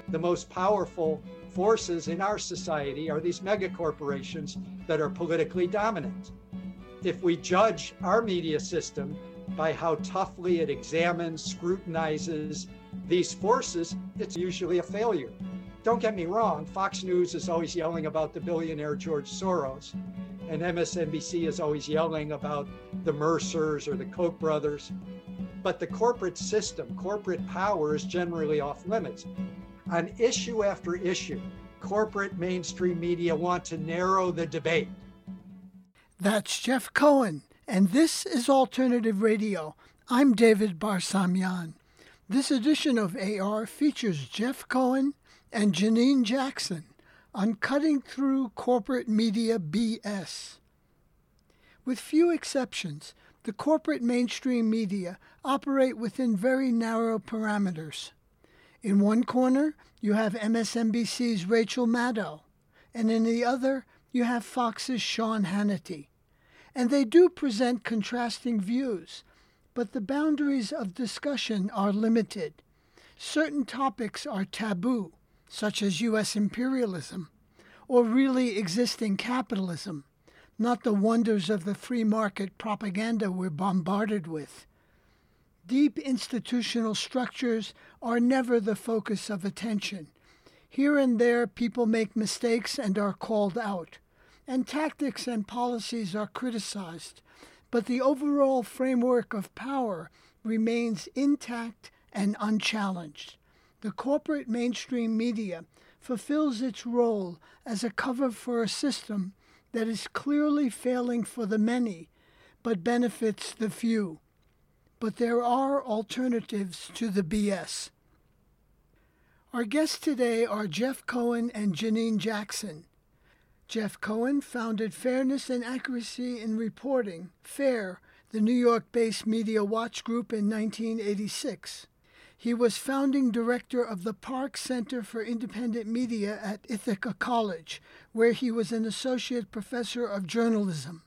the most powerful forces in our society are these megacorporations that are politically dominant. If we judge our media system by how toughly it examines, scrutinizes these forces, it's usually a failure. Don't get me wrong, Fox News is always yelling about the billionaire George Soros, and MSNBC is always yelling about the Mercers or the Koch brothers. But the corporate system, corporate power is generally off limits. On issue after issue, corporate mainstream media want to narrow the debate. That's Jeff Cohen, and this is Alternative Radio. I'm David Barsamian. This edition of AR features Jeff Cohen and Janine Jackson on cutting through corporate media BS. With few exceptions, the corporate mainstream media operate within very narrow parameters. In one corner, you have MSNBC's Rachel Maddow, and in the other, you have Fox's Sean Hannity. And they do present contrasting views, but the boundaries of discussion are limited. Certain topics are taboo, such as U.S. imperialism, or really existing capitalism, not the wonders of the free market propaganda we're bombarded with. Deep institutional structures are never the focus of attention. Here and there, people make mistakes and are called out, and tactics and policies are criticized, but the overall framework of power remains intact and unchallenged. The corporate mainstream media fulfills its role as a cover for a system that is clearly failing for the many, but benefits the few. But there are alternatives to the BS. Our guests today are Jeff Cohen and Janine Jackson. Jeff Cohen founded Fairness and Accuracy in Reporting, FAIR, the New York-based Media Watch Group in 1986. He was founding director of the Park Center for Independent Media at Ithaca College, where he was an associate professor of journalism.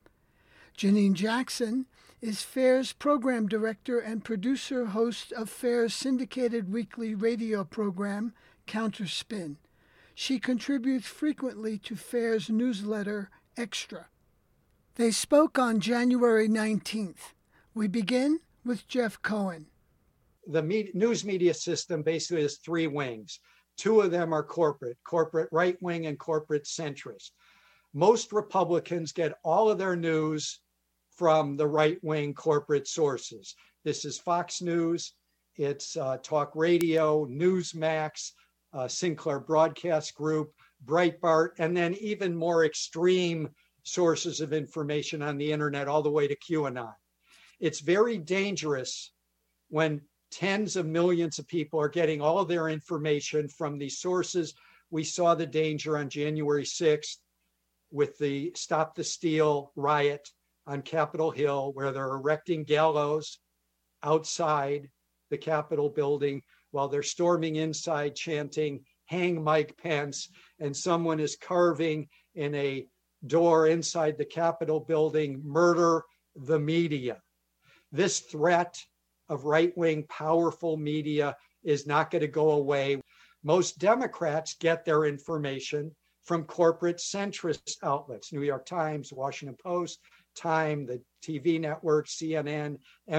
Janine Jackson is FAIR's program director and producer-host of FAIR's syndicated weekly radio program, Counterspin. She contributes frequently to FAIR's newsletter, Extra. They spoke on January 19th. We begin with Jeff Cohen. The news media system basically has three wings. Two of them are corporate right wing and corporate centrist. Most Republicans get all of their news from the right wing corporate sources. This is Fox News, it's Talk Radio, Newsmax, Sinclair Broadcast Group, Breitbart, and then even more extreme sources of information on the internet, all the way to QAnon. It's very dangerous when tens of millions of people are getting all of their information from these sources. We saw the danger on January 6th with the Stop the Steal riot on Capitol Hill, where they're erecting gallows outside the Capitol building while they're storming inside chanting, "Hang Mike Pence," and someone is carving in a door inside the Capitol building, "Murder the media." This threat of right-wing powerful media is not going to go away. Most Democrats get their information from corporate centrist outlets, New York Times, Washington Post, Time, the TV network, CNN,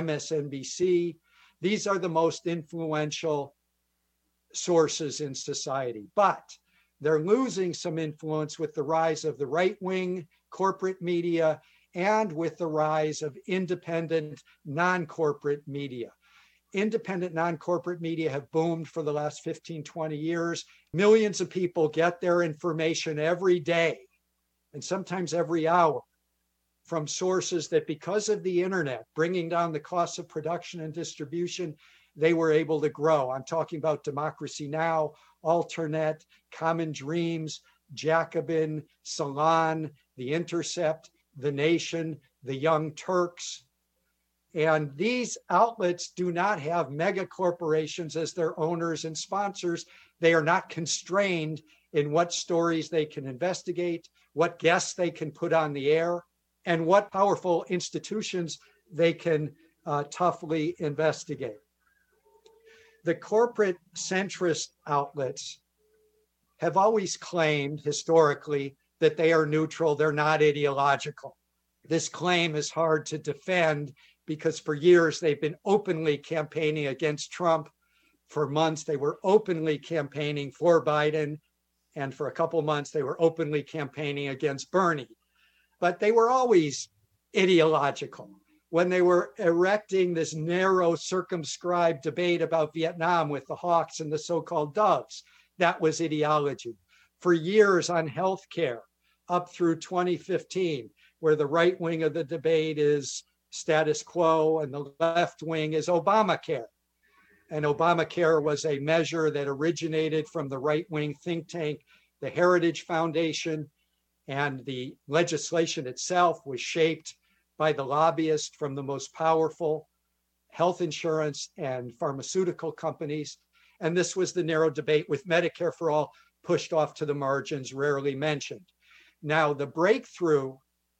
MSNBC. These are the most influential sources in society, but they're losing some influence with the rise of the right-wing corporate media and with the rise of independent non-corporate media. Independent non-corporate media have boomed for the last 15, 20 years. Millions of people get their information every day and sometimes every hour from sources that, because of the internet bringing down the costs of production and distribution, they were able to grow. I'm talking about Democracy Now!, Alternet, Common Dreams, Jacobin, Salon, The Intercept, The Nation, The Young Turks. And these outlets do not have mega corporations as their owners and sponsors. They are not constrained in what stories they can investigate, what guests they can put on the air, and what powerful institutions they can toughly investigate. the corporate centrist outlets have always claimed historically that they are neutral, they're not ideological. This claim is hard to defend because for years they've been openly campaigning against Trump. For months, they were openly campaigning for Biden. And for a couple months, they were openly campaigning against Bernie. But they were always ideological. When they were erecting this narrow, circumscribed debate about Vietnam with the Hawks and the so-called Doves, that was ideology. For years on healthcare, up through 2015, where the right wing of the debate is status quo and the left wing is Obamacare. And Obamacare was a measure that originated from the right-wing think tank, the Heritage Foundation, and the legislation itself was shaped by the lobbyists from the most powerful health insurance and pharmaceutical companies. And this was the narrow debate with Medicare for All pushed off to the margins, rarely mentioned. Now, the breakthrough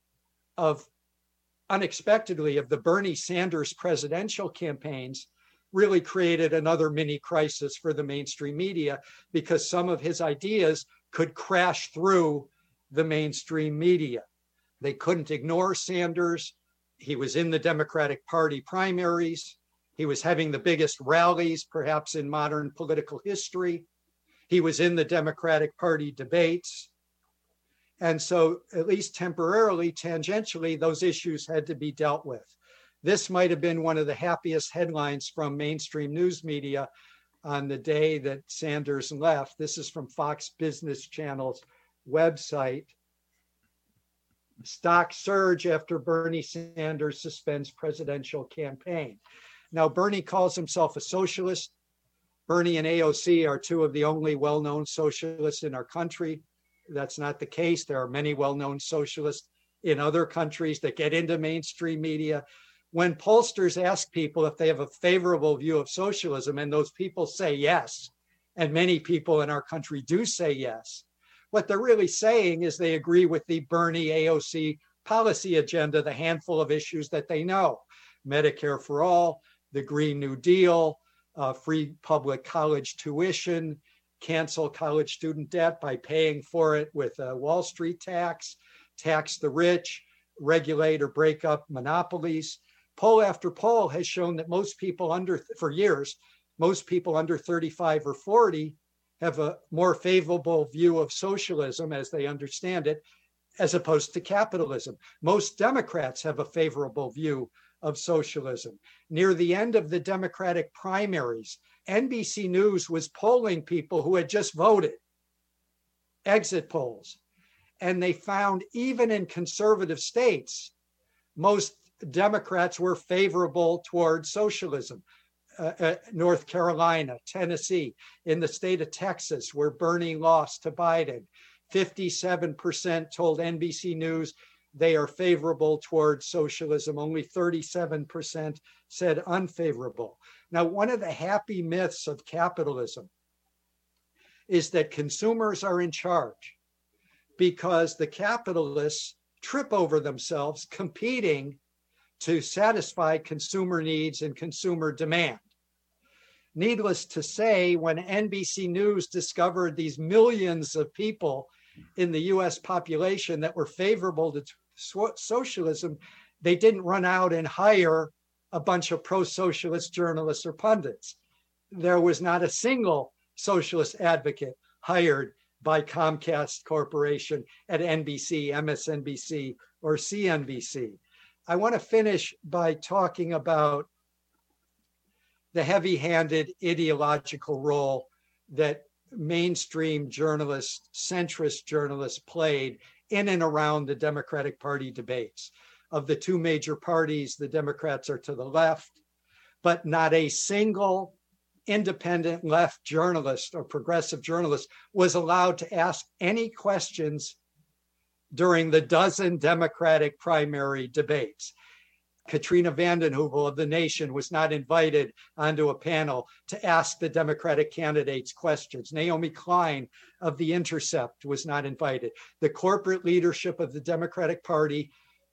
unexpectedly of the Bernie Sanders presidential campaigns really created another mini crisis for the mainstream media because some of his ideas could crash through the mainstream media. They couldn't ignore Sanders. He was in the Democratic Party primaries. He was having the biggest rallies, perhaps in modern political history. He was in the Democratic Party debates. And so, at least temporarily, tangentially, those issues had to be dealt with. This might have been one of the happiest headlines from mainstream news media on the day that Sanders left. This is from Fox Business Channel's website. Stock surge after Bernie Sanders suspends presidential campaign. Now, Bernie calls himself a socialist. Bernie and AOC are two of the only well-known socialists in our country. That's not the case. There are many well-known socialists in other countries that get into mainstream media. When pollsters ask people if they have a favorable view of socialism, and those people say yes, and many people in our country do say yes, what they're really saying is they agree with the Bernie AOC policy agenda, the handful of issues that they know: Medicare for all, the Green New Deal, free public college tuition, cancel college student debt by paying for it with a Wall Street tax, tax the rich, regulate or break up monopolies. Poll after poll has shown that most people for years, most people under 35 or 40 have a more favorable view of socialism as they understand it, as opposed to capitalism. Most Democrats have a favorable view of socialism. Near the end of the Democratic primaries, NBC News was polling people who had just voted, exit polls, and they found even in conservative states, most Democrats were favorable toward socialism. North Carolina, Tennessee, in the state of Texas, where Bernie lost to Biden, 57% told NBC News they are favorable toward socialism. Only 37% said unfavorable. Now, one of the happy myths of capitalism is that consumers are in charge because the capitalists trip over themselves competing to satisfy consumer needs and consumer demand. Needless to say, when NBC News discovered these millions of people in the US population that were favorable to socialism, they didn't run out and hire a bunch of pro-socialist journalists or pundits. There was not a single socialist advocate hired by Comcast Corporation at NBC, MSNBC, or CNBC. I want to finish by talking about the heavy-handed ideological role that mainstream journalists, centrist journalists played in and around the Democratic Party debates. Of the two major parties, the Democrats are to the left, but not a single independent left journalist or progressive journalist was allowed to ask any questions during the dozen Democratic primary debates. Katrina vanden Heuvel of The Nation was not invited onto a panel to ask the Democratic candidates questions. Naomi Klein of The Intercept was not invited. The corporate leadership of the Democratic Party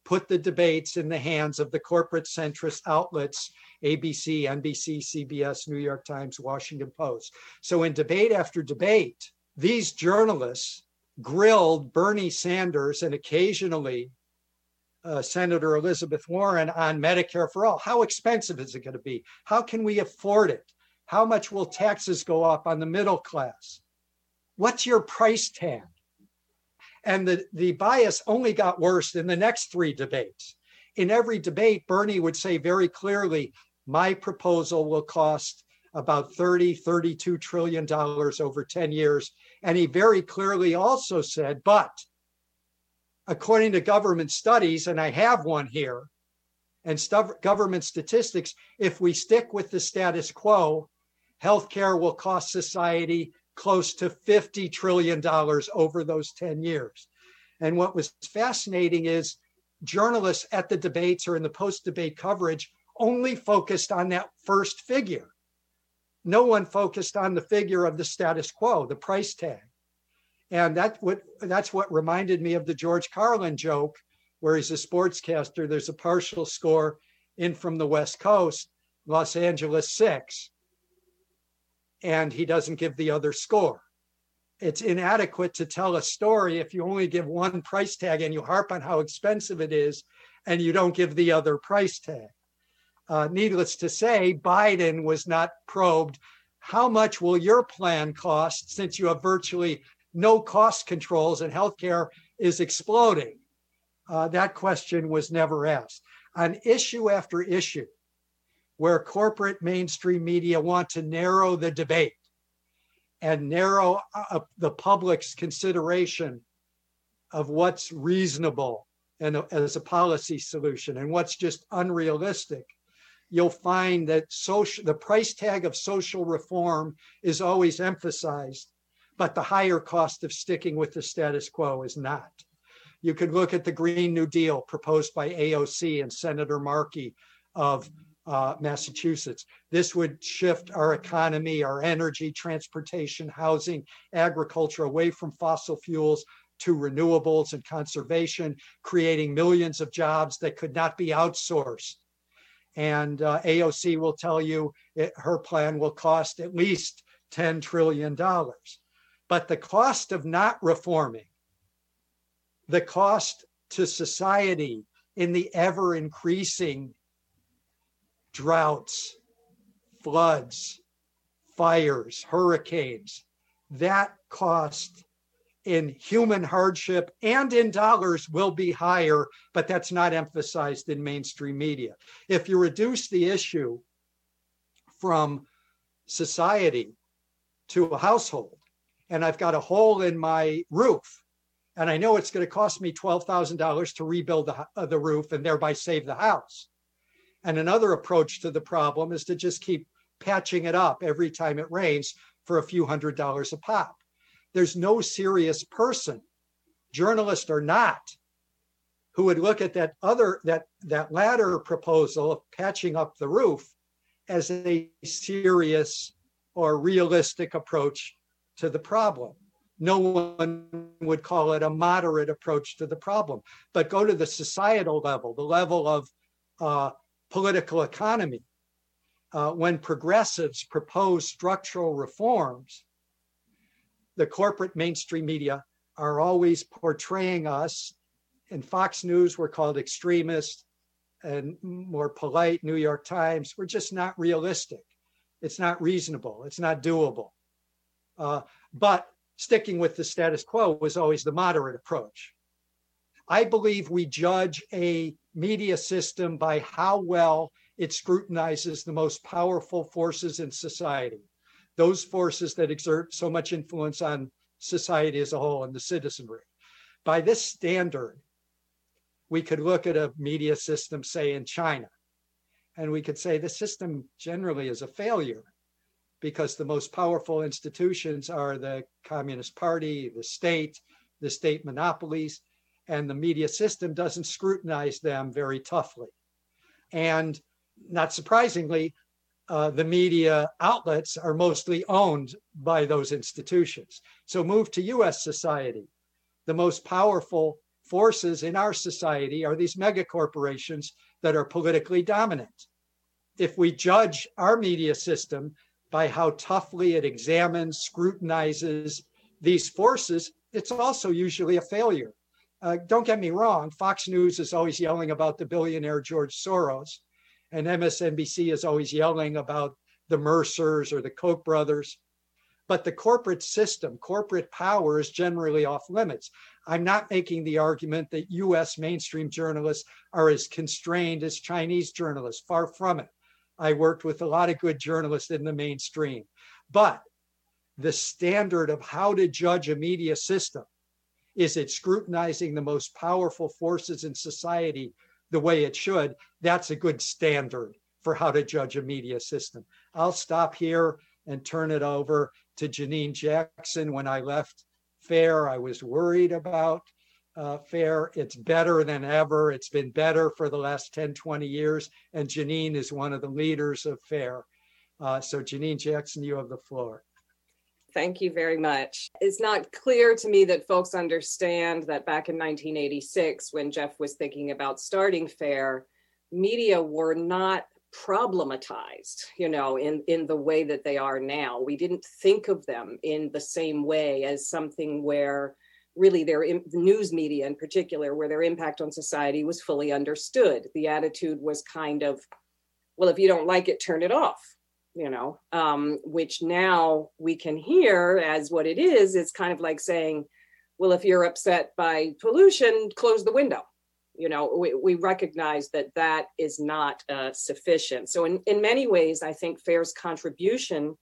put the debates in the hands of the corporate centrist outlets, ABC, NBC, CBS, New York Times, Washington Post. So in debate after debate, these journalists grilled Bernie Sanders and occasionally Senator Elizabeth Warren on Medicare for all. How expensive is it going to be? How can we afford it? How much will taxes go up on the middle class? What's your price tag? And the bias only got worse in the next three debates. In every debate, Bernie would say very clearly, my proposal will cost about $32 trillion over 10 years. And he very clearly also said, but according to government studies, and I have one here, and government statistics, if we stick with the status quo, healthcare will cost society close to $50 trillion over those 10 years. And what was fascinating is journalists at the debates or in the post-debate coverage only focused on that first figure. No one focused on the figure of the status quo, the price tag. And that's what reminded me of the George Carlin joke, where he's a sportscaster. There's a partial score in from the West Coast, Los Angeles 6, and he doesn't give the other score. It's inadequate to tell a story if you only give one price tag and you harp on how expensive it is and you don't give the other price tag. Needless to say, Biden was not probed. How much will your plan cost since you have virtually no cost controls and healthcare is exploding? That question was never asked. On issue after issue, where corporate mainstream media want to narrow the debate and narrow the public's consideration of what's reasonable and as a policy solution and what's just unrealistic, you'll find that the price tag of social reform is always emphasized, but the higher cost of sticking with the status quo is not. You could look at the Green New Deal proposed by AOC and Senator Markey of Massachusetts. This would shift our economy, our energy, transportation, housing, agriculture away from fossil fuels to renewables and conservation, creating millions of jobs that could not be outsourced. And AOC will tell you her plan will cost at least $10 trillion. But the cost of not reforming, the cost to society in the ever increasing droughts, floods, fires, hurricanes, that cost in human hardship and in dollars will be higher, but that's not emphasized in mainstream media. If you reduce the issue from society to a household, and I've got a hole in my roof, and I know it's going to cost me $12,000 to rebuild the roof and thereby save the house. And another approach to the problem is to just keep patching it up every time it rains for a few $100s a pop. There's no serious person, journalist or not, who would look at that latter proposal of patching up the roof as a serious or realistic approach to the problem. No one would call it a moderate approach to the problem. But go to the societal level, the level of political economy. When progressives propose structural reforms, the corporate mainstream media are always portraying us. In Fox News, we're called extremists, and more polite New York Times, we're just not realistic. It's not reasonable. It's not doable. But sticking with the status quo was always the moderate approach. I believe we judge a media system by how well it scrutinizes the most powerful forces in society, those forces that exert so much influence on society as a whole and the citizenry. By this standard, we could look at a media system, say in China, and we could say the system generally is a failure because the most powerful institutions are the Communist Party, the state monopolies, and the media system doesn't scrutinize them very toughly. And not surprisingly, the media outlets are mostly owned by those institutions. So move to US society. The most powerful forces in our society are these mega corporations that are politically dominant. If we judge our media system by how toughly it examines, scrutinizes these forces, it's also usually a failure. Don't get me wrong, Fox News is always yelling about the billionaire George Soros, and MSNBC is always yelling about the Mercers or the Koch brothers. But the corporate system, corporate power is generally off limits. I'm not making the argument that US mainstream journalists are as constrained as Chinese journalists, far from it. I worked with a lot of good journalists in the mainstream. But the standard of how to judge a media system, is it scrutinizing the most powerful forces in society the way it should? That's a good standard for how to judge a media system. I'll stop here and turn it over to Janine Jackson. When I left FAIR, I was worried about FAIR. It's better than ever. It's been better for the last 10, 20 years. And Janine is one of the leaders of FAIR. So Janine Jackson, you have the floor. Thank you very much. It's not clear to me that folks understand that back in 1986, when Jeff was thinking about starting FAIR, media were not problematized, in the way that they are now. We didn't think of them in the same way as something where really the news media in particular, where their impact on society was fully understood. The attitude was kind of, well, if you don't like it, turn it off. Which now we can hear as what it is. It's kind of like saying, well, if you're upset by pollution, close the window. We recognize that is not sufficient. So in many ways, I think FAIR's contribution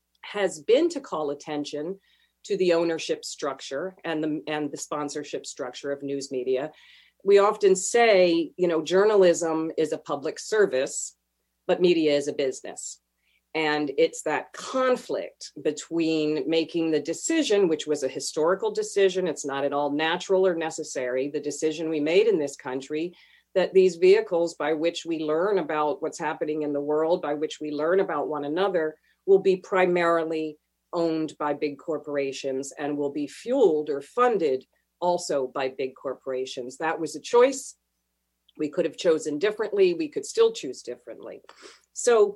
has been to call attention to the ownership structure and the sponsorship structure of news media. We often say, journalism is a public service, but media is a business. And it's that conflict between making the decision, which was a historical decision, it's not at all natural or necessary, the decision we made in this country, that these vehicles by which we learn about what's happening in the world, by which we learn about one another, will be primarily owned by big corporations and will be fueled or funded also by big corporations. That was a choice. We could have chosen differently. We could still choose differently. So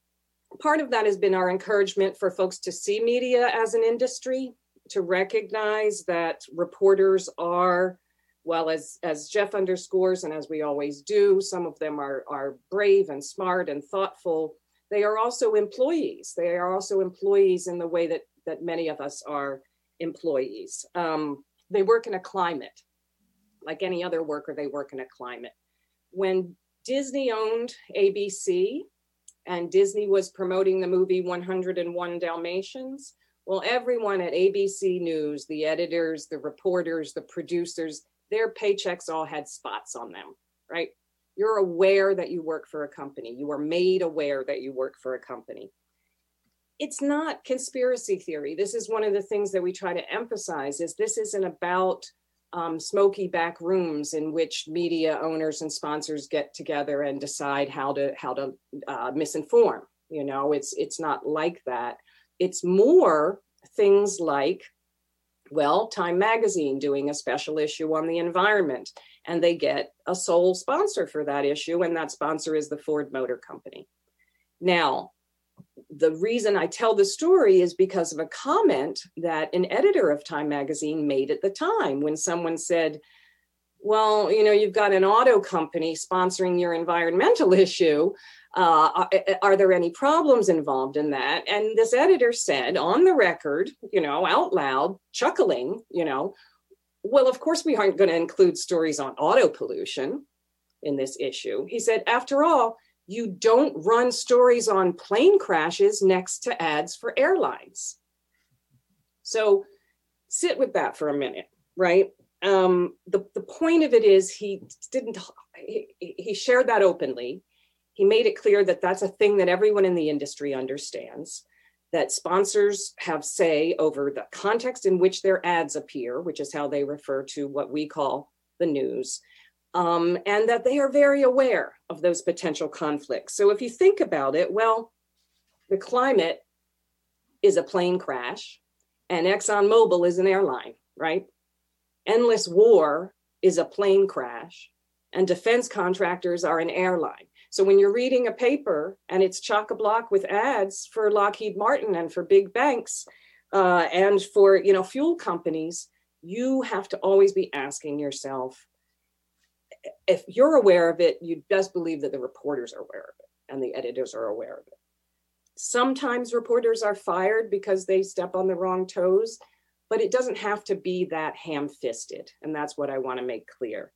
part of that has been our encouragement for folks to see media as an industry, to recognize that reporters are, well, as Jeff underscores, and as we always do, some of them are brave and smart and thoughtful. They are also employees. They are also employees in the way that many of us are employees. They work in a climate. Like any other worker, they work in a climate. When Disney owned ABC, and Disney was promoting the movie 101 Dalmatians, well, everyone at ABC News, the editors, the reporters, the producers, their paychecks all had spots on them, right? You're aware that you work for a company. You are made aware that you work for a company. It's not conspiracy theory. This is one of the things that we try to emphasize, is this isn't about smoky back rooms in which media owners and sponsors get together and decide how to misinform. It's not like that. It's more things like, well, Time Magazine doing a special issue on the environment, and they get a sole sponsor for that issue, and that sponsor is the Ford Motor Company. Now, the reason I tell the story is because of a comment that an editor of Time Magazine made at the time, when someone said, well, you've got an auto company sponsoring your environmental issue. Are there any problems involved in that? And this editor said on the record, out loud, chuckling, well, of course we aren't going to include stories on auto pollution in this issue. He said, after all, you don't run stories on plane crashes next to ads for airlines. So sit with that for a minute, right? The point of it is he shared that openly. He made it clear that that's a thing that everyone in the industry understands, that sponsors have say over the context in which their ads appear, which is how they refer to what we call the news. And that they are very aware of those potential conflicts. So if you think about it, well, the climate is a plane crash and ExxonMobil is an airline, right? Endless war is a plane crash and defense contractors are an airline. So when you're reading a paper and it's chock-a-block with ads for Lockheed Martin and for big banks and for, you know, fuel companies, you have to always be asking yourself, if you're aware of it, you best believe that the reporters are aware of it and the editors are aware of it. Sometimes reporters are fired because they step on the wrong toes, but it doesn't have to be that ham-fisted. And that's what I want to make clear.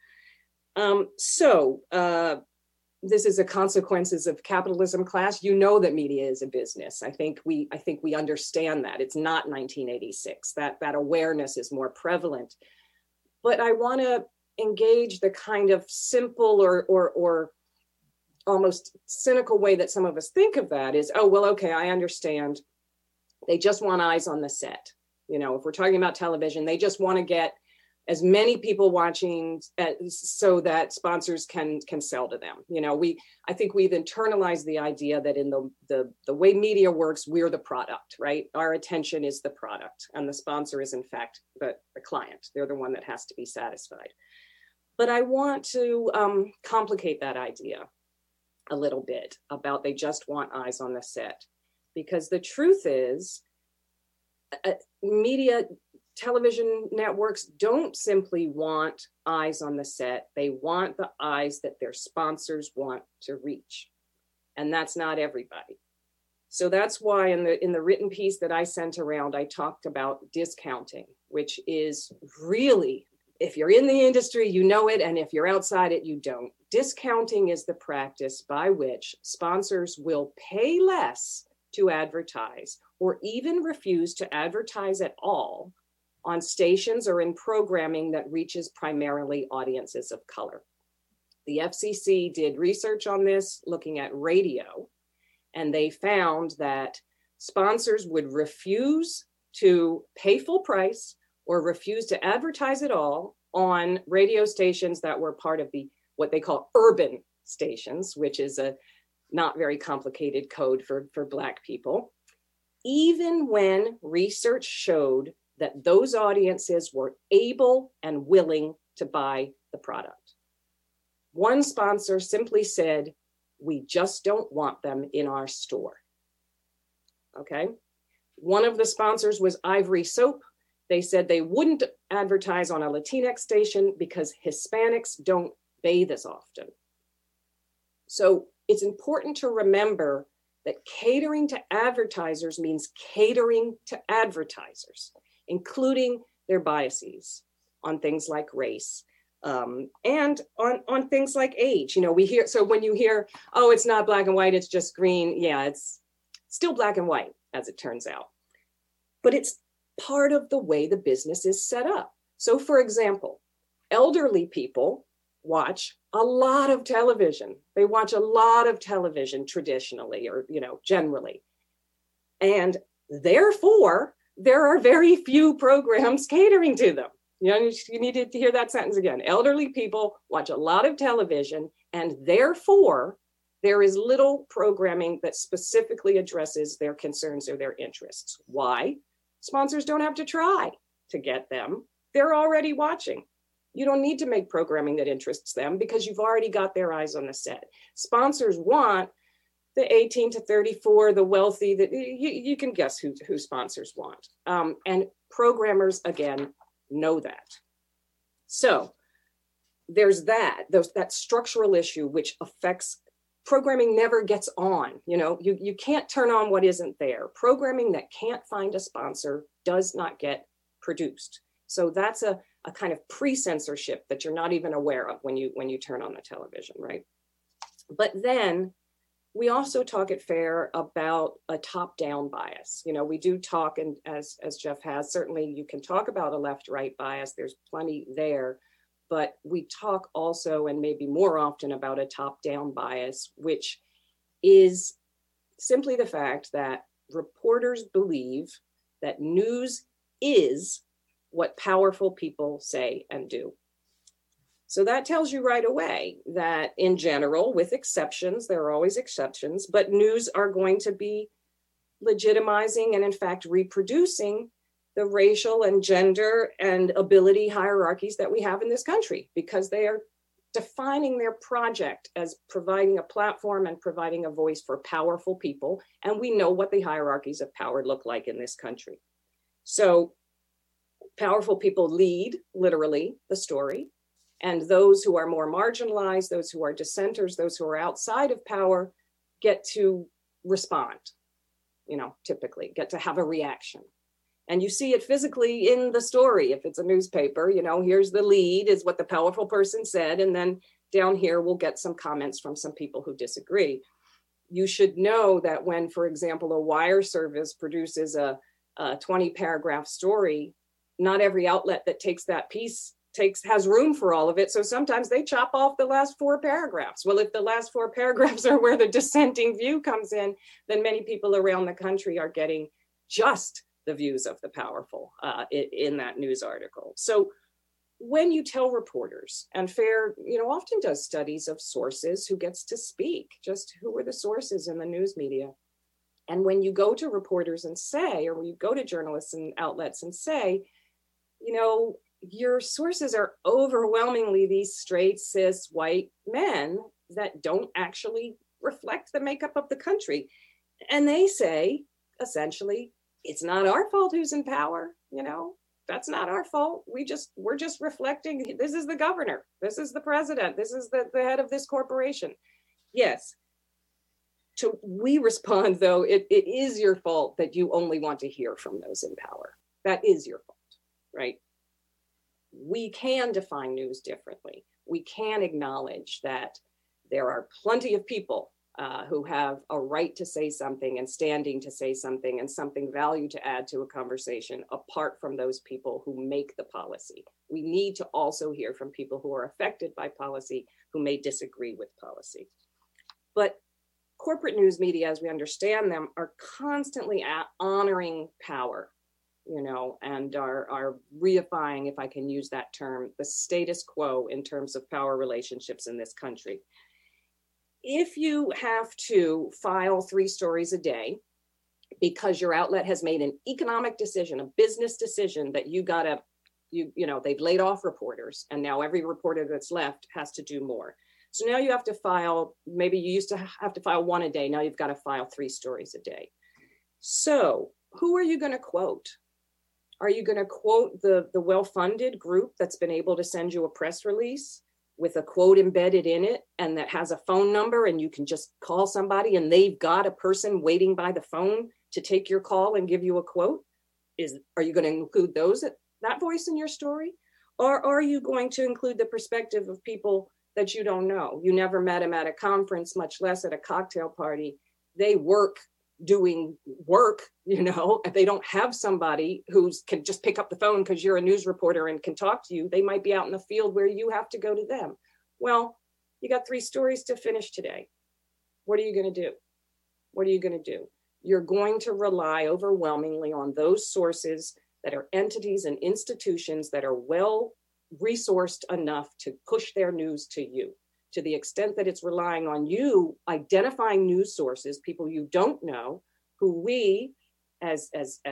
This is a consequences of capitalism class. You know that media is a business. I think we understand that. It's not 1986. That awareness is more prevalent. But I want to engage the kind of simple or almost cynical way that some of us think of that is, oh, well, okay, I understand. They just want eyes on the set. You know, if we're talking about television, they just want to get as many people watching so that sponsors can sell to them. You know, I think we've internalized the idea that in the way media works, we're the product, right? Our attention is the product and the sponsor is in fact the client. They're the one that has to be satisfied. But I want to complicate that idea a little bit about they just want eyes on the set, because the truth is media television networks don't simply want eyes on the set. They want the eyes that their sponsors want to reach. And that's not everybody. So that's why in the written piece that I sent around, I talked about discounting, which is really, if you're in the industry, you know it. And if you're outside it, you don't. Discounting is the practice by which sponsors will pay less to advertise or even refuse to advertise at all on stations or in programming that reaches primarily audiences of color. The FCC did research on this looking at radio, and they found that sponsors would refuse to pay full price or refuse to advertise at all on radio stations that were part of what they call urban stations, which is a not very complicated code for Black people, even when research showed that those audiences were able and willing to buy the product. One sponsor simply said, we just don't want them in our store. Okay. One of the sponsors was Ivory Soap. They said they wouldn't advertise on a Latinx station because Hispanics don't bathe as often. So it's important to remember that catering to advertisers means catering to advertisers, including their biases on things like race and on things like age. You know, so when you hear, oh, it's not black and white, it's just green. Yeah, it's still black and white, as it turns out. But it's part of the way the business is set up. So for example, elderly people watch a lot of television. They watch a lot of television traditionally, or, you know, generally. And therefore, there are very few programs catering to them. You know, you need to hear that sentence again. Elderly people watch a lot of television, and therefore, there is little programming that specifically addresses their concerns or their interests. Why? Sponsors don't have to try to get them. They're already watching. You don't need to make programming that interests them because you've already got their eyes on the set. Sponsors want the 18 to 34, the wealthy, that you can guess who sponsors want. And programmers, again, know that. So there's that structural issue which affects programming. Never gets on. You know, you can't turn on what isn't there. Programming that can't find a sponsor does not get produced. So that's a kind of pre-censorship that you're not even aware of when you turn on the television, right? But then we also talk at FAIR about a top-down bias. You know, we do talk, and as Jeff has, certainly you can talk about a left-right bias. There's plenty there, but we talk also, and maybe more often, about a top-down bias, which is simply the fact that reporters believe that news is what powerful people say and do. So that tells you right away that in general, with exceptions, there are always exceptions, but news are going to be legitimizing and in fact reproducing the racial and gender and ability hierarchies that we have in this country, because they are defining their project as providing a platform and providing a voice for powerful people. And we know what the hierarchies of power look like in this country. So powerful people lead, literally, the story. And those who are more marginalized, those who are dissenters, those who are outside of power get to respond, typically get to have a reaction. And you see it physically in the story. If it's a newspaper, here's the lead is what the powerful person said. And then down here, we'll get some comments from some people who disagree. You should know that when, for example, a wire service produces a 20-paragraph story, not every outlet that takes that piece has room for all of it. So sometimes they chop off the last 4 paragraphs. Well, if the last 4 paragraphs are where the dissenting view comes in, then many people around the country are getting just the views of the powerful in that news article. So when you tell reporters, and FAIR, often does studies of sources, who gets to speak, just who are the sources in the news media. And when you go to reporters and say, or when you go to journalists and outlets and say, your sources are overwhelmingly these straight, cis, white men that don't actually reflect the makeup of the country. And they say, essentially, it's not our fault who's in power, that's not our fault. We're just reflecting, this is the governor, this is the president, this is the head of this corporation. Yes. We respond, though, it is your fault that you only want to hear from those in power. That is your fault, right? We can define news differently. We can acknowledge that there are plenty of people who have a right to say something and standing to say something and something value to add to a conversation apart from those people who make the policy. We need to also hear from people who are affected by policy, who may disagree with policy. But corporate news media, as we understand them, are constantly honoring power, and are reifying, if I can use that term, the status quo in terms of power relationships in this country. If you have to file 3 stories a day because your outlet has made an economic decision, a business decision that they've laid off reporters, and now every reporter that's left has to do more. So now you have to file, maybe you used to have to file 1 a day, now you've got to file 3 stories a day. So who are you going to quote? Are you going to quote the well-funded group that's been able to send you a press release with a quote embedded in it and that has a phone number and you can just call somebody and they've got a person waiting by the phone to take your call and give you a quote? Are you going to include that voice in your story? Or are you going to include the perspective of people that you don't know? You never met them at a conference, much less at a cocktail party. They work doing work, if they don't have somebody who can just pick up the phone because you're a news reporter and can talk to you. They might be out in the field where you have to go to them. Well, you got 3 stories to finish today. What are you going to do? What are you going to do? You're going to rely overwhelmingly on those sources that are entities and institutions that are well resourced enough to push their news to you. To the extent that it's relying on you identifying news sources, people you don't know, who we as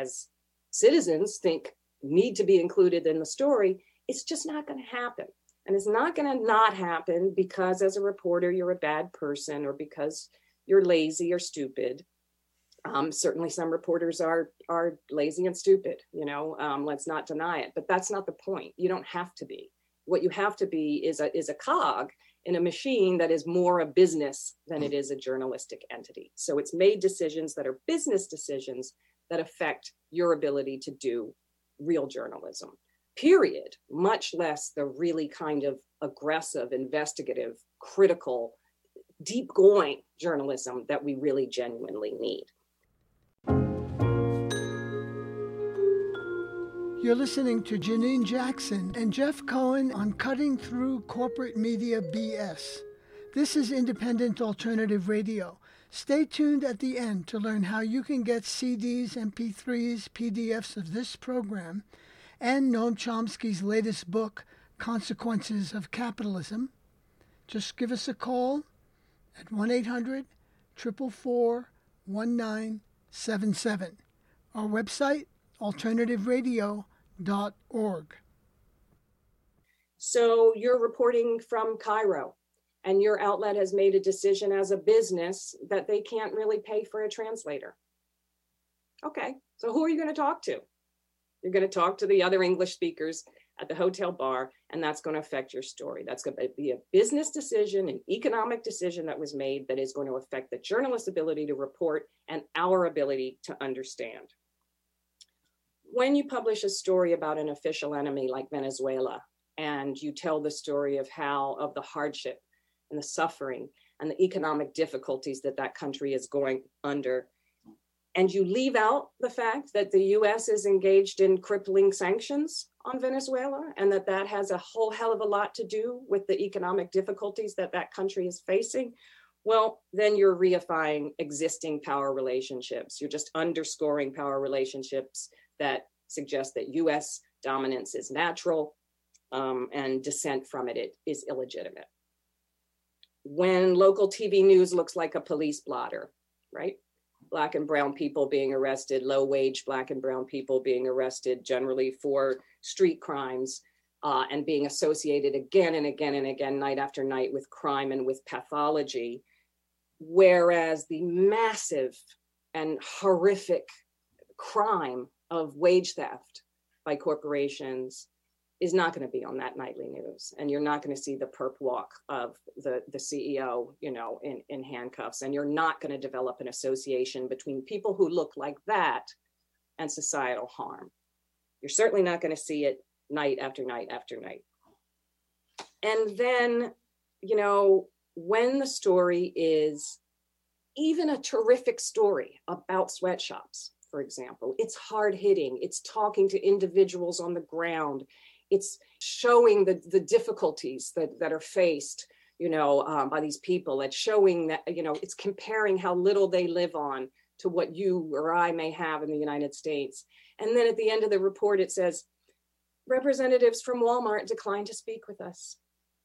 citizens think need to be included in the story, it's just not going to happen. And it's not going to not happen because as a reporter, you're a bad person or because you're lazy or stupid. Certainly some reporters are lazy and stupid, let's not deny it, but that's not the point. You don't have to be. What you have to be is a cog in a machine that is more a business than it is a journalistic entity. So it's made decisions that are business decisions that affect your ability to do real journalism, period, much less the really kind of aggressive, investigative, critical, deep-going journalism that we really genuinely need. You're listening to Janine Jackson and Jeff Cohen on Cutting Through Corporate Media BS. This is Independent Alternative Radio. Stay tuned at the end to learn how you can get CDs, MP3s, PDFs of this program and Noam Chomsky's latest book, Consequences of Capitalism. Just give us a call at 1-800-444-1977. Our website, alternativeradio.org. So you're reporting from Cairo, and your outlet has made a decision as a business that they can't really pay for a translator. Okay, so who are you going to talk to? You're going to talk to the other English speakers at the hotel bar, and that's going to affect your story. That's going to be a business decision, an economic decision that was made that is going to affect the journalist's ability to report and our ability to understand. When you publish a story about an official enemy like Venezuela, and you tell the story of the hardship and the suffering and the economic difficulties that that country is going under, and you leave out the fact that the US is engaged in crippling sanctions on Venezuela, and that has a whole hell of a lot to do with the economic difficulties that that country is facing, well, then you're reifying existing power relationships. You're just underscoring power relationships that suggest that US dominance is natural, and dissent from it is illegitimate. When local TV news looks like a police blotter, right? Black and brown people being arrested, low-wage Black and brown people being arrested generally for street crimes, and being associated again and again and again, night after night, with crime and with pathology. Whereas the massive and horrific crime of wage theft by corporations is not going to be on that nightly news. And you're not going to see the perp walk of the CEO, in handcuffs. And you're not going to develop an association between people who look like that and societal harm. You're certainly not going to see it night after night after night. And then, when the story is even a terrific story about sweatshops, for example, it's hard hitting, it's talking to individuals on the ground, it's showing the difficulties that are faced, by these people. It's showing that, it's comparing how little they live on to what you or I may have in the United States. And then at the end of the report, it says, representatives from Walmart declined to speak with us.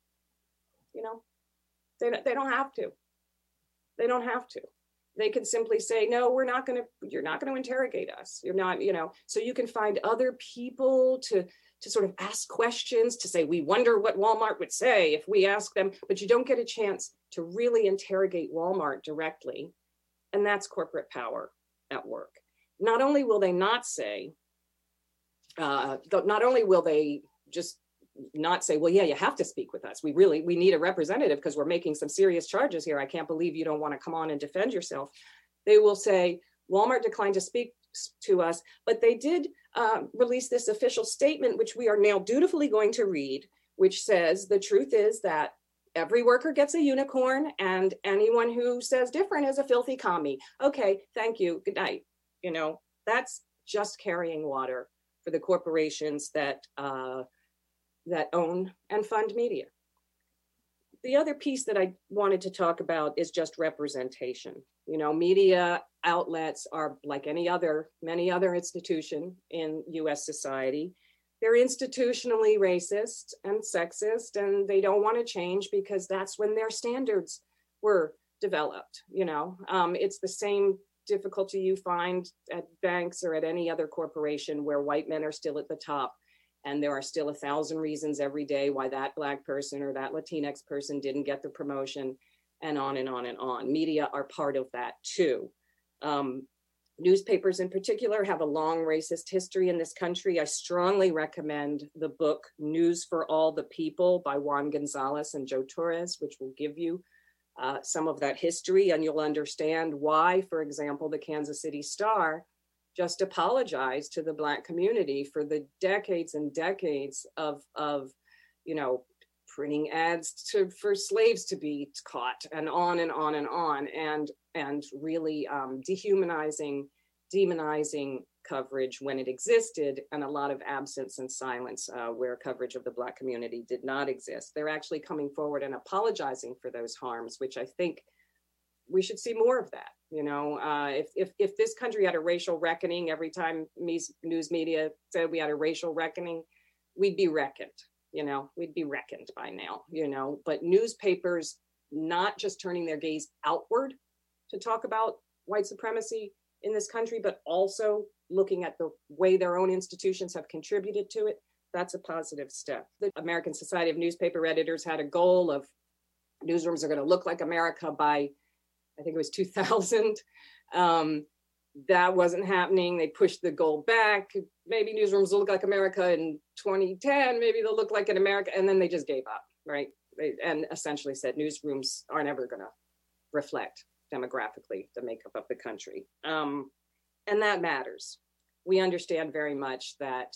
They don't have to. They don't have to. They can simply say, no, you're not going to interrogate us. You're not, so you can find other people to sort of ask questions, to say, we wonder what Walmart would say if we ask them, but you don't get a chance to really interrogate Walmart directly. And that's corporate power at work. Not only will they not say, not only will they just not say, well, yeah, you have to speak with us. We need a representative because we're making some serious charges here. I can't believe you don't want to come on and defend yourself. They will say, Walmart declined to speak to us, but they did release this official statement, which we are now dutifully going to read, which says the truth is that every worker gets a unicorn and anyone who says different is a filthy commie. Okay, thank you, good night. That's just carrying water for the corporations that own and fund media. The other piece that I wanted to talk about is just representation. Media outlets are like many other institution in US society. They're institutionally racist and sexist, and they don't want to change because that's when their standards were developed. It's the same difficulty you find at banks or at any other corporation where white men are still at the top. And there are still 1,000 reasons every day why that Black person or that Latinx person didn't get the promotion, and on and on and on. Media are part of that too. Newspapers in particular have a long racist history in this country. I strongly recommend the book News for All the People by Juan Gonzalez and Joe Torres, which will give you some of that history, and you'll understand why, for example, the Kansas City Star just apologize to the Black community for the decades and decades of printing ads for slaves to be caught, and on and on and on, and really demonizing coverage when it existed, and a lot of absence and silence where coverage of the Black community did not exist. They're actually coming forward and apologizing for those harms, which I think we should see more of that. If this country had a racial reckoning every time news media said we had a racial reckoning, we'd be reckoned. We'd be reckoned by now. But newspapers not just turning their gaze outward to talk about white supremacy in this country, but also looking at the way their own institutions have contributed to it, that's a positive step. The American Society of Newspaper Editors had a goal of newsrooms are going to look like America by, I think it was 2000. That wasn't happening. They pushed the goal back. Maybe newsrooms will look like America in 2010. Maybe they'll look like in America. And then they just gave up, right? And essentially said newsrooms are never going to reflect demographically the makeup of the country. And that matters. We understand very much that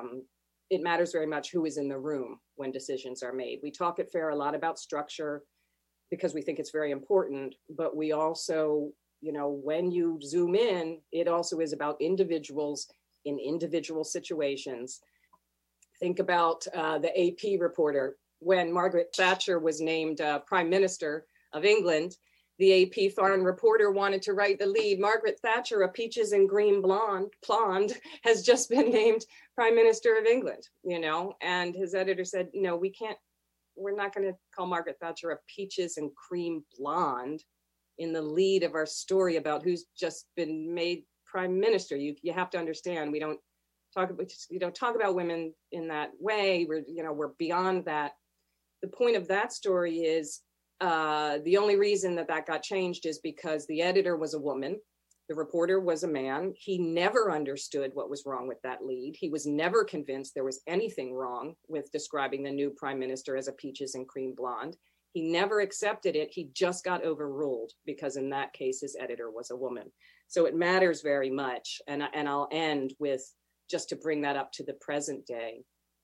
it matters very much who is in the room when decisions are made. We talk at FAIR a lot about structure because we think it's very important, but we also, when you zoom in, it also is about individuals in individual situations. Think about the AP reporter. When Margaret Thatcher was named Prime Minister of England, the AP foreign reporter wanted to write the lead, Margaret Thatcher, a peaches and cream blonde, has just been named Prime Minister of England, and his editor said, we're not going to call Margaret Thatcher a peaches and cream blonde in the lead of our story about who's just been made Prime Minister. You have to understand, we don't talk about women in that way. We're beyond that. The point of that story is, the only reason that got changed is because the editor was a woman, the reporter was a man. He never understood what was wrong with that lead. He was never convinced there was anything wrong with describing the new prime minister as a peaches and cream blonde. He never accepted it. He just got overruled because in that case, his editor was a woman. So it matters very much. And I'll end with, just to bring that up to the present day,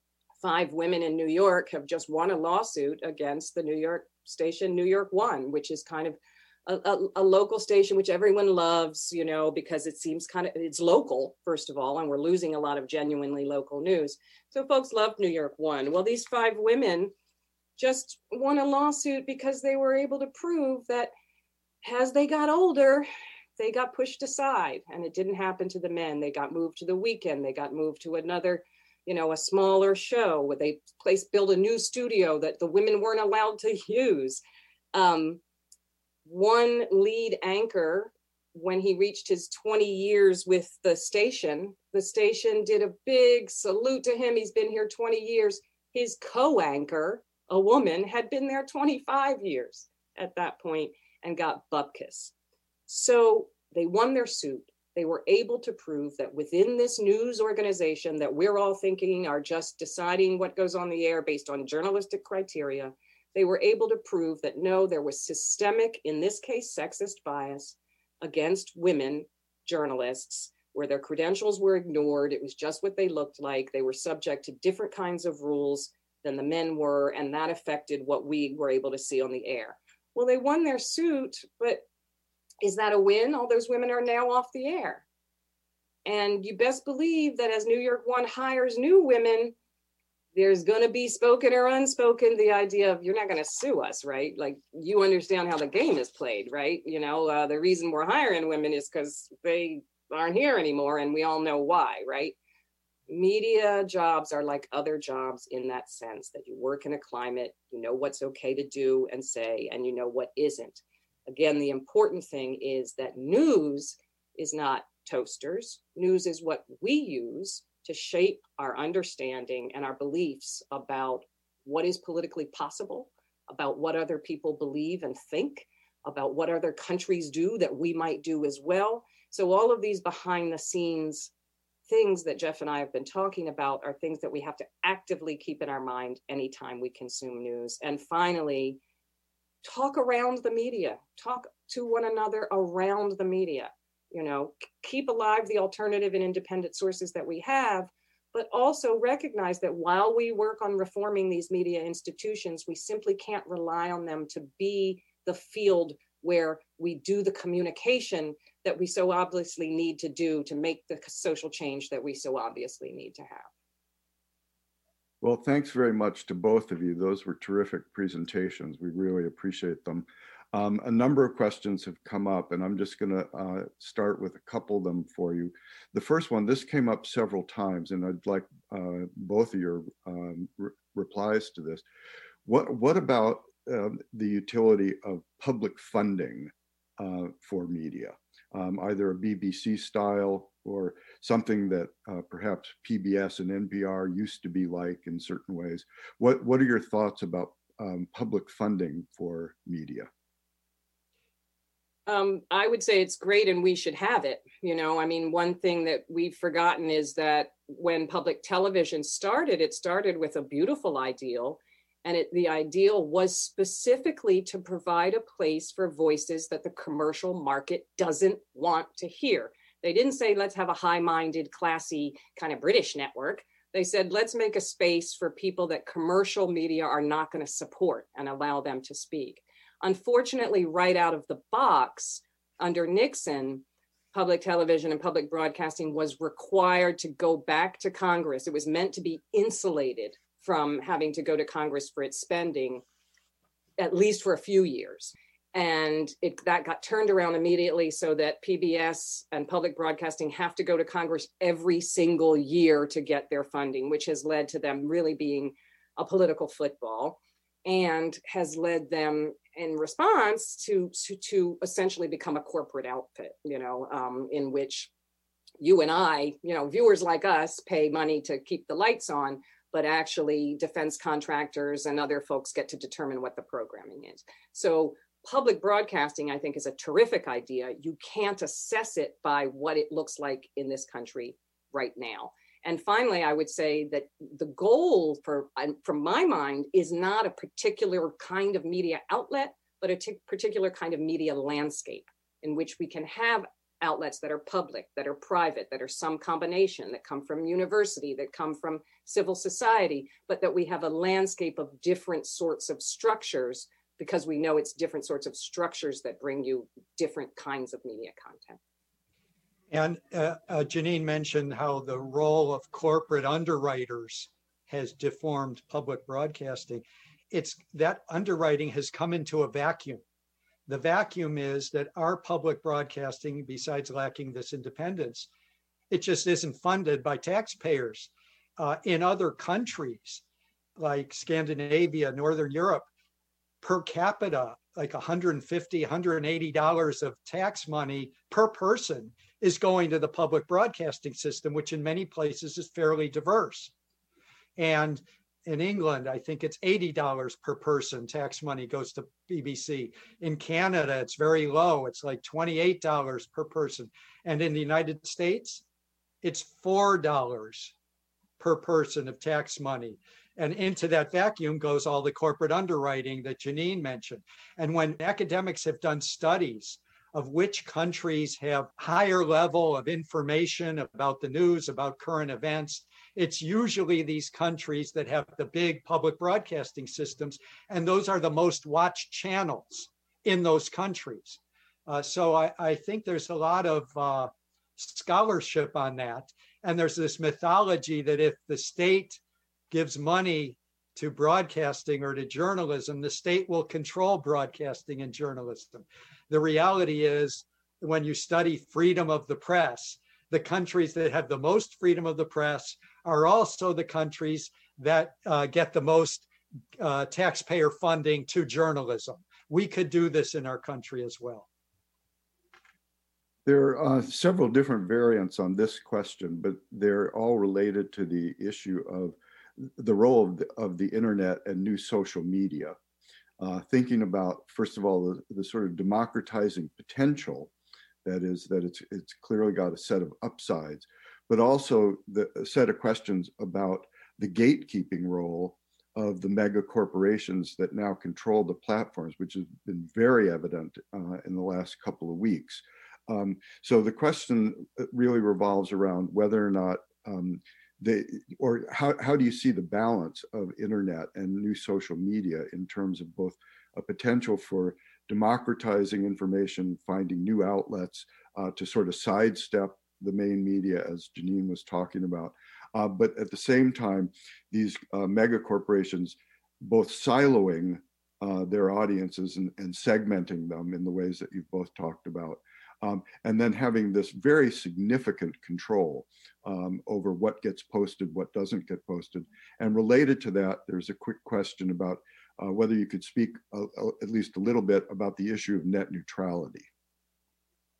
5 women in New York have just won a lawsuit against the New York station, New York One, which is kind of a local station, which everyone loves, because it seems it's local, first of all, and we're losing a lot of genuinely local news. So folks love New York One. Well, these 5 women just won a lawsuit because they were able to prove that as they got older, they got pushed aside, and it didn't happen to the men. They got moved to the weekend. They got moved to another, a smaller show where they build a new studio that the women weren't allowed to use. One lead anchor, when he reached his 20 years with the station did a big salute to him. He's been here 20 years. His co-anchor, a woman, had been there 25 years at that point and got bupkis. So they won their suit. They were able to prove that within this news organization that we're all thinking are just deciding what goes on the air based on journalistic criteria, they were able to prove that no, there was systemic, in this case, sexist bias against women journalists, where their credentials were ignored. It was just what they looked like. They were subject to different kinds of rules than the men were, and that affected what we were able to see on the air. Well, they won their suit, but is that a win? All those women are now off the air. And you best believe that as New York One hires new women, there's going to be spoken or unspoken the idea of, you're not going to sue us, right? Like, you understand how the game is played, right? The reason we're hiring women is because they aren't here anymore, and we all know why, right? Media jobs are like other jobs in that sense, that you work in a climate, you know what's okay to do and say, and you know what isn't. Again, the important thing is that news is not toasters. News is what we use to shape our understanding and our beliefs about what is politically possible, about what other people believe and think, about what other countries do that we might do as well. So all of these behind the scenes things that Jeff and I have been talking about are things that we have to actively keep in our mind anytime we consume news. And finally, talk around the media, talk to one another around the media. Keep alive the alternative and independent sources that we have, but also recognize that while we work on reforming these media institutions, we simply can't rely on them to be the field where we do the communication that we so obviously need to do to make the social change that we so obviously need to have. Well, thanks very much to both of you. Those were terrific presentations. We really appreciate them. A number of questions have come up, and I'm just going to start with a couple of them for you. The first one, this came up several times, and I'd like both of your replies to this. What about the utility of public funding for media? either a BBC style or something that perhaps PBS and NPR used to be like in certain ways. What are your thoughts about public funding for media? I would say it's great and we should have it. You know, I mean, one thing that we've forgotten is that when public television started, it started with a beautiful ideal. And the ideal was specifically to provide a place for voices that the commercial market doesn't want to hear. They didn't say, let's have a high-minded, classy kind of British network. They said, let's make a space for people that commercial media are not going to support and allow them to speak. Unfortunately, right out of the box, under Nixon, public television and public broadcasting was required to go back to Congress. It was meant to be insulated from having to go to Congress for its spending, at least for a few years. And that got turned around immediately so that PBS and public broadcasting have to go to Congress every single year to get their funding, which has led to them really being a political football and has led them in response to essentially become a corporate outfit, in which you and I, viewers like us pay money to keep the lights on, but actually defense contractors and other folks get to determine what the programming is. So public broadcasting, I think, is a terrific idea. You can't assess it by what it looks like in this country right now. And finally, I would say that the goal from my mind is not a particular kind of media outlet, but a particular kind of media landscape in which we can have outlets that are public, that are private, that are some combination, that come from university, that come from civil society, but that we have a landscape of different sorts of structures, because we know it's different sorts of structures that bring you different kinds of media content. And Janine mentioned how the role of corporate underwriters has deformed public broadcasting. It's that underwriting has come into a vacuum. The vacuum is that our public broadcasting, besides lacking this independence, it just isn't funded by taxpayers. In other countries like Scandinavia, Northern Europe, per capita, like $150, $180 of tax money per person is going to the public broadcasting system, which in many places is fairly diverse. And in England, I think it's $80 per person tax money goes to BBC. In Canada, it's very low. It's like $28 per person. And in the United States, it's $4 per person of tax money. And into that vacuum goes all the corporate underwriting that Janine mentioned. And when academics have done studies of which countries have higher level of information about the news, about current events, it's usually these countries that have the big public broadcasting systems, and those are the most watched channels in those countries. So I think there's a lot of scholarship on that. And there's this mythology that if the state gives money to broadcasting or to journalism, the state will control broadcasting and journalism. The reality is, when you study freedom of the press, the countries that have the most freedom of the press are also the countries that get the most taxpayer funding to journalism. We could do this in our country as well. There are several different variants on this question, but they're all related to the issue of the role of the internet and new social media. Thinking about, first of all, the sort of democratizing potential, that is, that it's clearly got a set of upsides, but also a set of questions about the gatekeeping role of the mega corporations that now control the platforms, which has been very evident in the last couple of weeks. So the question really revolves around whether or not how do you see the balance of internet and new social media in terms of both a potential for democratizing information, finding new outlets to sort of sidestep the main media, as Janine was talking about. But at the same time, these mega corporations both siloing their audiences and segmenting them in the ways that you've both talked about. And then having this very significant control over what gets posted, what doesn't get posted. And related to that, there's a quick question about whether you could speak at least a little bit about the issue of net neutrality.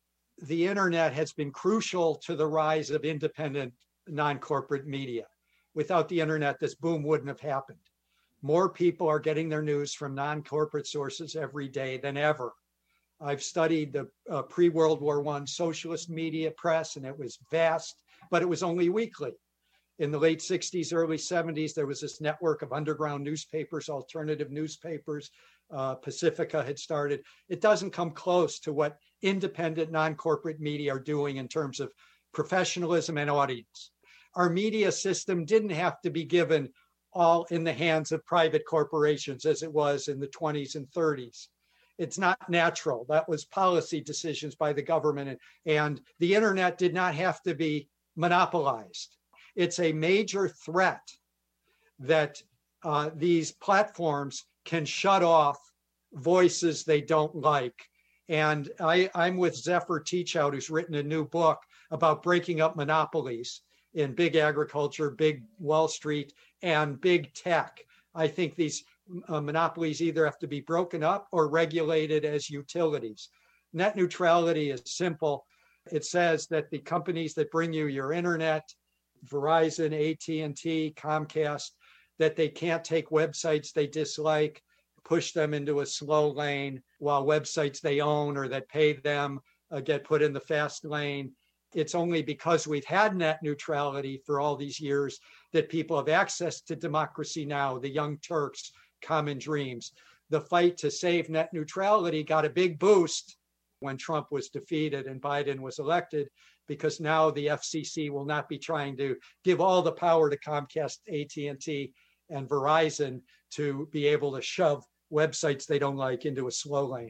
the internet has been crucial to the rise of independent non-corporate media. Without the internet, this boom wouldn't have happened. More people are getting their news from non-corporate sources every day than ever. I've studied the pre-World War I socialist media press, and it was vast, but it was only weekly. In the late 60s, early 70s, there was this network of underground newspapers, alternative newspapers. Pacifica had started. It doesn't come close to what independent non-corporate media are doing in terms of professionalism and audience. Our media system didn't have to be given all in the hands of private corporations as it was in the 20s and 30s. It's not natural. That was policy decisions by the government, and the internet did not have to be monopolized. It's a major threat that these platforms can shut off voices they don't like. And I'm with Zephyr Teachout, who's written a new book about breaking up monopolies in big agriculture, big Wall Street, and big tech. I think these monopolies either have to be broken up or regulated as utilities. Net neutrality is simple. It says that the companies that bring you your internet, Verizon, AT&T, Comcast, that they can't take websites they dislike, push them into a slow lane, while websites they own or that pay them get put in the fast lane. It's only because we've had net neutrality for all these years that people have access to democracy now, the Young Turks, Common Dreams. The fight to save net neutrality got a big boost when Trump was defeated and Biden was elected, because now the FCC will not be trying to give all the power to Comcast, AT&T, and Verizon to be able to shove websites they don't like into a slow lane.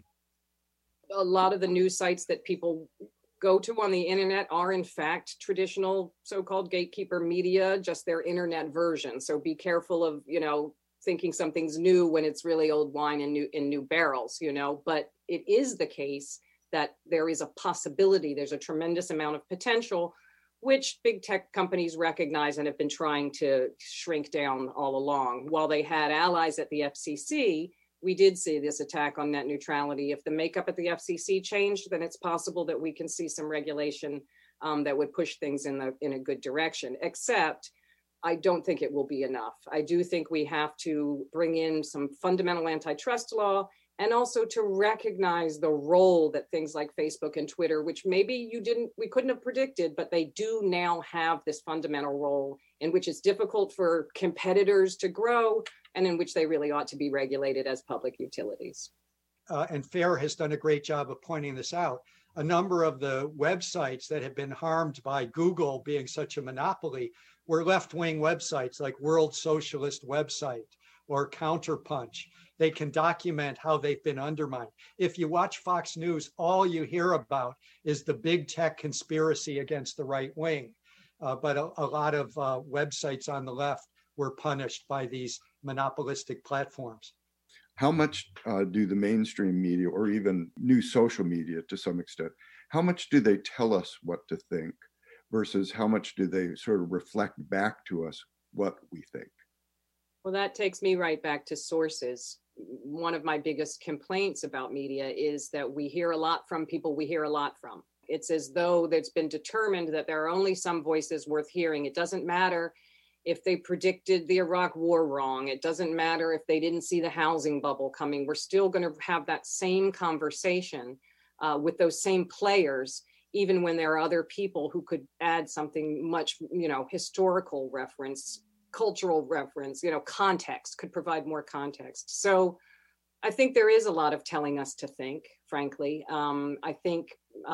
A lot of the news sites that people go to on the internet are in fact traditional so-called gatekeeper media, just their internet version. So be careful of, thinking something's new when it's really old wine in new barrels, but it is the case that there is a possibility, there's a tremendous amount of potential, which big tech companies recognize and have been trying to shrink down all along. While they had allies at the FCC, we did see this attack on net neutrality. If the makeup at the FCC changed, then it's possible that we can see some regulation that would push things in a good direction, except I don't think it will be enough. I do think we have to bring in some fundamental antitrust law, and also to recognize the role that things like Facebook and Twitter, which maybe we couldn't have predicted, but they do now have this fundamental role in which it's difficult for competitors to grow and in which they really ought to be regulated as public utilities. And FAIR has done a great job of pointing this out. A number of the websites that have been harmed by Google being such a monopoly were left-wing websites like World Socialist Website or Counterpunch. They can document how they've been undermined. If you watch Fox News, all you hear about is the big tech conspiracy against the right wing. But a lot of websites on the left were punished by these monopolistic platforms. How much do the mainstream media, or even new social media to some extent, how much do they tell us what to think versus how much do they sort of reflect back to us what we think? Well, that takes me right back to sources. One of my biggest complaints about media is that we hear a lot from people we hear a lot from. It's as though it's been determined that there are only some voices worth hearing. It doesn't matter if they predicted the Iraq war wrong. It doesn't matter if they didn't see the housing bubble coming. We're still going to have that same conversation with those same players, even when there are other people who could add something much, historical reference, cultural reference, context, could provide more context. So I think there is a lot of telling us to think, frankly. I think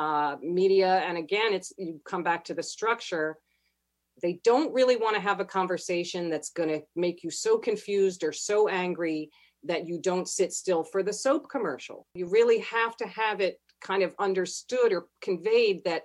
media, and again, you come back to the structure, they don't really want to have a conversation that's going to make you so confused or so angry that you don't sit still for the soap commercial. You really have to have it kind of understood or conveyed that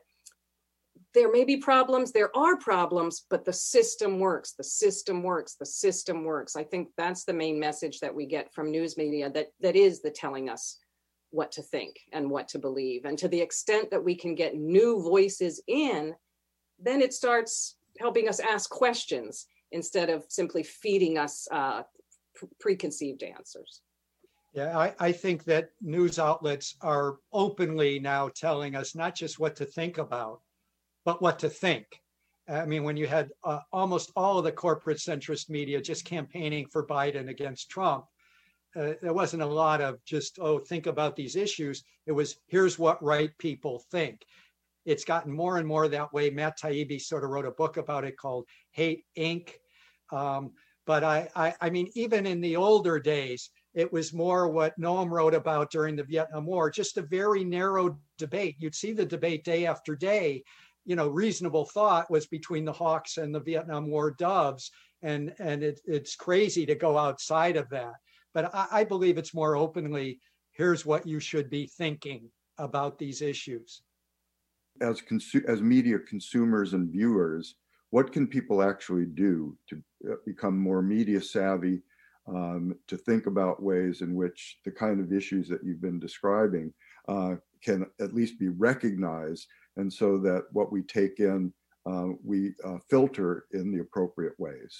there may be problems, there are problems, but the system works, the system works, the system works. I think that's the main message that we get from news media, that is the telling us what to think and what to believe. And to the extent that we can get new voices in, then it starts helping us ask questions instead of simply feeding us preconceived answers. Yeah, I think that news outlets are openly now telling us not just what to think about, but what to think. I mean, when you had almost all of the corporate centrist media just campaigning for Biden against Trump, there wasn't a lot of just, oh, think about these issues. It was, here's what right people think. It's gotten more and more that way. Matt Taibbi sort of wrote a book about it called Hate Inc. But I mean, even in the older days, it was more what Noam wrote about during the Vietnam War, just a very narrow debate. You'd see the debate day after day. You know, reasonable thought was between the Hawks and the Vietnam War doves. And it's crazy to go outside of that. But I believe it's more openly, here's what you should be thinking about these issues. As media consumers and viewers, what can people actually do to become more media savvy, to think about ways in which the kind of issues that you've been describing can at least be recognized, and so that what we take in, we filter in the appropriate ways?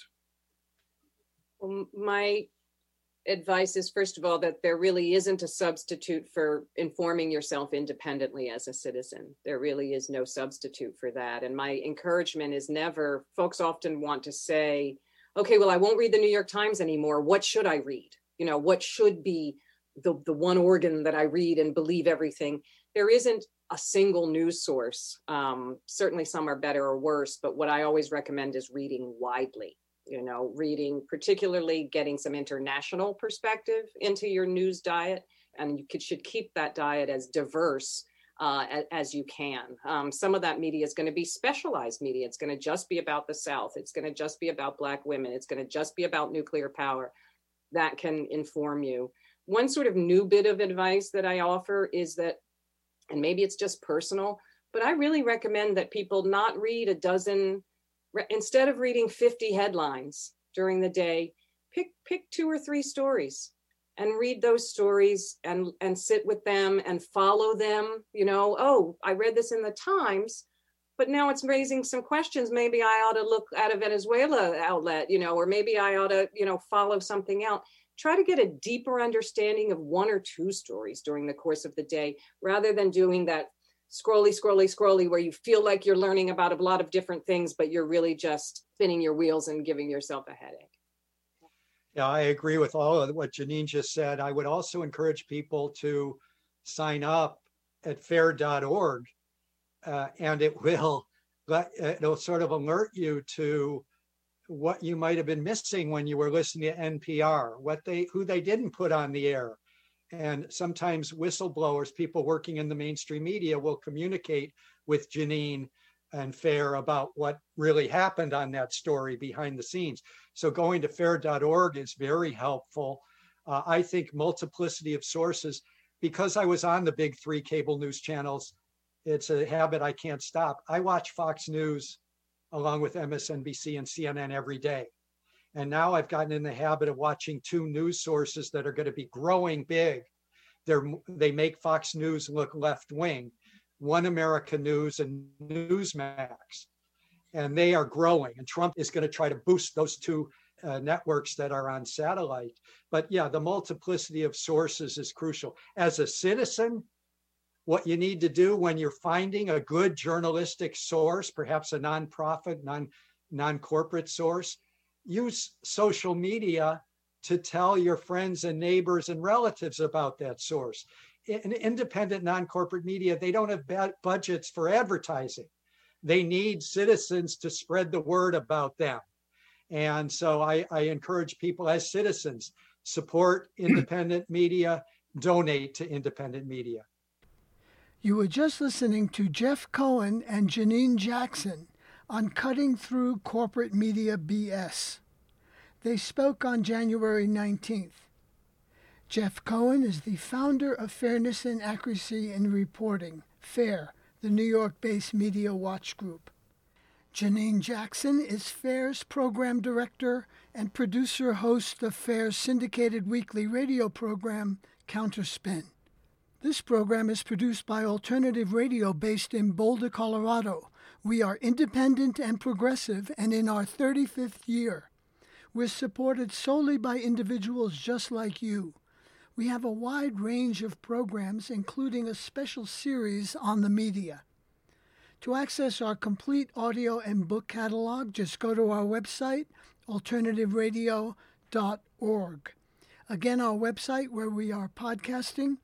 Well, my advice is, first of all, that there really isn't a substitute for informing yourself independently as a citizen. There really is no substitute for that. And my encouragement is never, folks often want to say, okay, well, I won't read the New York Times anymore. What should I read? You know, what should be the one organ that I read and believe everything? There isn't a single news source. Certainly some are better or worse, but what I always recommend is reading widely. You know, reading, particularly getting some international perspective into your news diet, and you should keep that diet as diverse as you can. Some of that media is going to be specialized media. It's going to just be about the South. It's going to just be about Black women. It's going to just be about nuclear power. That can inform you. One sort of new bit of advice that I offer is that, and maybe it's just personal, but I really recommend that people not read a dozen. Instead of reading 50 headlines during the day, pick 2 or 3 stories and read those stories and sit with them and follow them. You know, oh, I read this in the Times, but now it's raising some questions. Maybe I ought to look at a Venezuela outlet, you know, or maybe I ought to, you know, follow something out. Try to get a deeper understanding of 1 or 2 stories during the course of the day, rather than doing that scrolly, where you feel like you're learning about a lot of different things, but you're really just spinning your wheels and giving yourself a headache. Yeah, I agree with all of what Janine just said. I would also encourage people to sign up at fair.org, and it'll sort of alert you to what you might have been missing when you were listening to NPR, who they didn't put on the air. And sometimes whistleblowers, people working in the mainstream media, will communicate with Janine and FAIR about what really happened on that story behind the scenes. So going to fair.org is very helpful. I think multiplicity of sources, because I was on the big 3 cable news channels, it's a habit I can't stop. I watch Fox News along with MSNBC and CNN every day. And now I've gotten in the habit of watching 2 news sources that are going to be growing big. They make Fox News look left-wing, One America News and Newsmax. And they are growing. And Trump is going to try to boost those 2 networks that are on satellite. But yeah, the multiplicity of sources is crucial. As a citizen, what you need to do when you're finding a good journalistic source, perhaps a nonprofit, non-corporate source, use social media to tell your friends and neighbors and relatives about that source. In independent non-corporate media, they don't have budgets for advertising. They need citizens to spread the word about them. And so I encourage people as citizens, support independent media, donate to independent media. You were just listening to Jeff Cohen and Janine Jackson on Cutting Through Corporate Media BS. They spoke on January 19th. Jeff Cohen is the founder of Fairness and Accuracy in Reporting, FAIR, the New York-based media watch group. Janine Jackson is FAIR's program director and producer-host of FAIR's syndicated weekly radio program, Counterspin. This program is produced by Alternative Radio based in Boulder, Colorado. We are independent and progressive and in our 35th year. We're supported solely by individuals just like you. We have a wide range of programs, including a special series on the media. To access our complete audio and book catalog, just go to our website, alternativeradio.org. Again, our website where we are podcasting,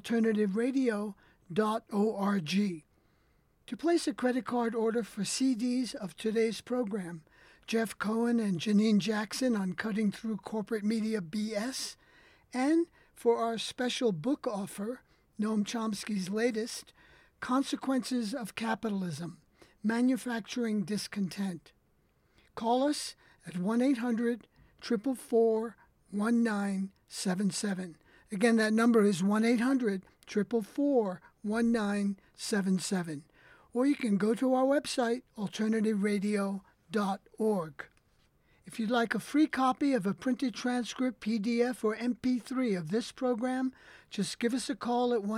alternativeradio.org. To place a credit card order for CDs of today's program, Jeff Cohen and Janine Jackson on Cutting Through Corporate Media BS, and for our special book offer, Noam Chomsky's latest, Consequences of Capitalism, Manufacturing Discontent. Call us at 1-800-444-1977. Again, that number is 1-800-444-1977. Or you can go to our website, alternativeradio.org. If you'd like a free copy of a printed transcript, PDF, or MP3 of this program, just give us a call at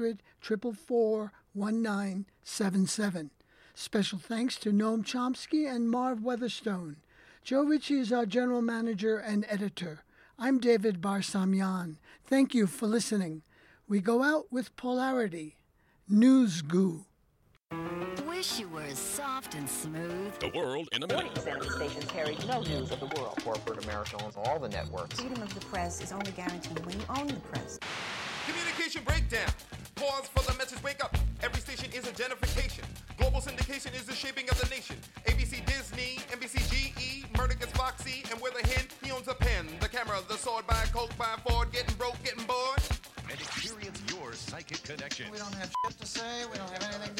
1-800-444-1977. Special thanks to Noam Chomsky and Marv Weatherstone. Joe Ritchie is our general manager and editor. I'm David Barsamian. Thank you for listening. We go out with Polarity, News Goo. Wish you were as soft and smooth. The world in a minute. 40% of the stations carry no news of the world. Corporate America owns all the networks. Freedom of the press is only guaranteed when you own the press. Communication breakdown. Pause for the message, wake up. Every station is a gentrification. Global syndication is the shaping of the nation. ABC, Disney, NBC, GE, Murdoch is Foxy, and with a hint, he owns a pen, the camera, the sword, by Coke, by Ford, getting broke, getting bored. And experience your psychic connection. We don't have shit to say, we don't have anything